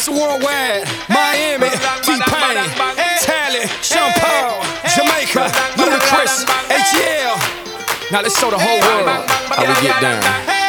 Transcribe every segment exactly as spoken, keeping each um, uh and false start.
Mister Worldwide, Miami, T-Pain, Tally, Sean Paul, Jamaica, Ludacris, H L. Now let's show the whole world how we get down.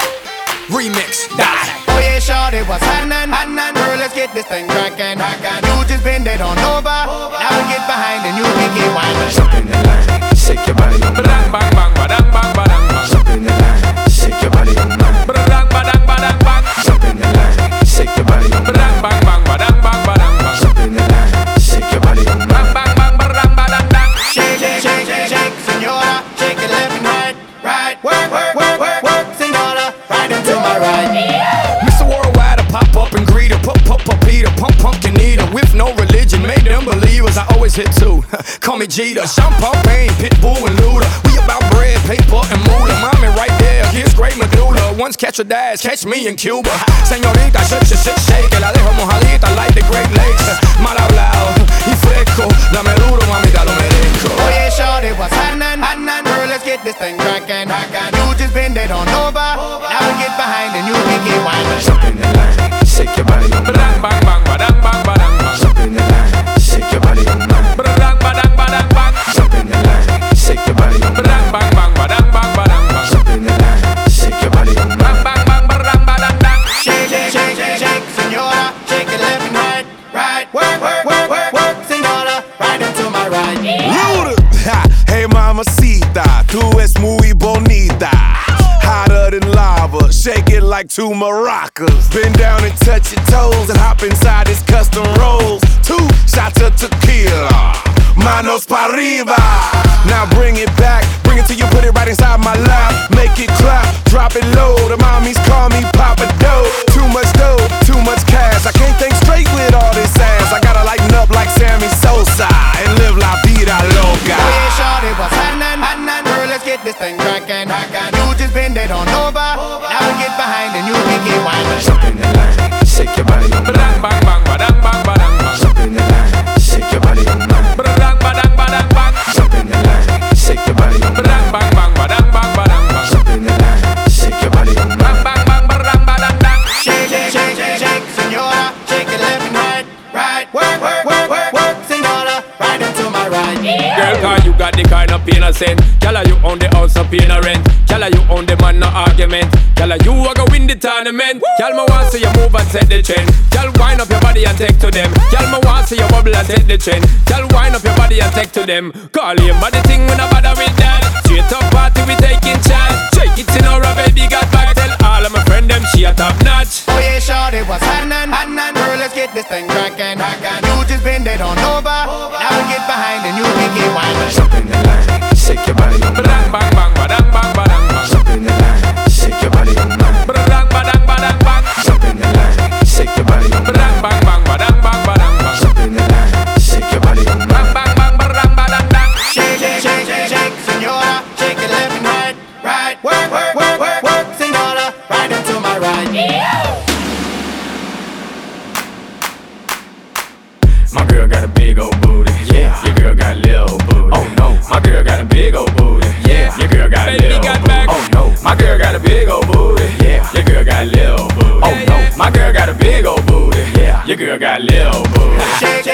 Remix, die. Oh yeah, shorty, what's happening? Happening, girl, let's get this thing crackin'. You just bend it on over. Now we get behind and you make it windin'. Jump in the line, shake your body on mine. Bang bang bang bang bang bang. Jump in the line, shake your body on mine. Bang bang bang bang. Jump in the line, shake your body on mine. Bang bang bang bang bang bang. Jump in the line, shake your body on mine. Bang bang bang bang bang. Shake, shake, shake, shake, shake, senora. Shake it left and right, right. Work, work, work, work, work, senora. Right into my right. Mister Worldwide, I pop up and greet her. Pop, pop, pop, Peter, pump, pumpkin eater. With no religion, made them believers. I always hit two. Call me Jeter, Sean Paul, Payne, Pitbull, and Luda. We about bread, paper, and moolah. Mommy right there, here's great medulla. Once catch a dash, catch me in Cuba. Señorita, shake, shake, shake, shake. La dejo mojadita like the Great Lakes. Mal hablado y fresco. Dame duro, mamita, lo merezco. Oh yeah, shorty, what's happening? Happening, girl, let's get this thing crackin'. You just bend it on over. Now we get behind and you make it windin'. Jump in the line, shake your body on Bang mine. bang bang bang bang bang. Jump in the line, shake your body on mine. Bang bang bang bang. Jump in the line, shake your body on Bang mine. bang bang bang bang bang. Jump in the line, shake your body on Bang mine. bang bang bang bang bang. Shake, shake, shake, shake, shake, senora. Shake it left and right, right. Work, work, work, work, work, senora. Right into my right. Luda. Ha, hey mamacita, tú es muy bonita. Hotter than lava, shake it like two maracas. Bend down and touch your toes and hop inside this custom rolls. Two shots of tequila, manos pa' arriba. Now bring it back, bring it till you put it right inside my lap. Make it clap, drop it low, the mommies call me Papa Doe. Too much dough, too much cash, I can't think straight with all this ass. I gotta lighten up like Sammy Sosa and live la vida loca. Oh yeah, shorty, what's happening? Happening, girl, let's get this thing crackin'. You just bend it on over. Now we get behind and you make it windin'. Jump in the line, shake your body on Bang mine. bang bang bang bang bang. Jump in the line, shake your body on mine. Bang bang bang bang. Jump in the line, shake your body on Bang mine. bang bang bang bang. Jump in the line, shake your body on Bang mine. bang bang bang bang. Shake, shake, shake, shake, shake, senora. Shake it left and right, right. Work, work, work, work, work, senora. Right into my right. Girl, cause you got the kind of pain I send. Girl, you own the house and paying a rent. Girl, you own the man, no argument. Girl, you a go win the tournament. Girl, me want see you move and set the trend. Girl, wind up your body and take to them. Girl, me want see you bubble and set the trend. Girl, wind up your body and take to them. Call him body thing when I bother with that. Straight up party we taking chance. Shake it in our baby got back. Tell all of my friend them she a top notch. Oh yeah, shorty, what's happening? Happening, girl, let's get this thing crackin'. You just bend it on over. Now we get behind and you make it windin'. Jump in the line, shake your body on Bang mine. bang bang bang bang bang. Jump in the line, shake your body on mine. Bang bang bang bang. Jump in the line, shake your body on Bang mine. bang bang bang bang. Jump in the line, shake your body on Bang mine. bang bang bang bang. Shake, shake, shake, shake, shake, senora. Shake it left and right, right. Work, work, work, work, work, senora. Right into my right. My girl got a big old booty. Yeah. Your girl got a little booty. Oh no. My girl got a big old booty. Yeah. Your girl got a Baby little got booty. back. Oh no. My girl got a big old booty. Yeah. Your girl got a little booty. Oh no. My girl got a big old booty. Yeah. Your girl got a little booty. Shake,